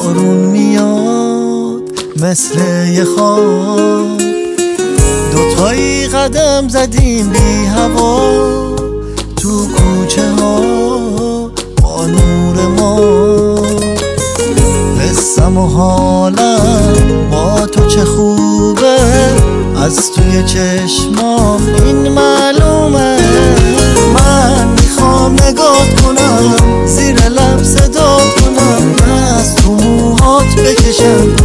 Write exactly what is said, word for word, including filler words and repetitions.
بارون میاد مثل یه خواب، دوتایی قدم زدیم بی هوا تو کوچه ها با نور ما. حسم و حالم با تو چه خوبه، از توی چشمام این معلومه. من میخوام نگات کنم، زیر لب صدات کنم، از تو موهات بکشم،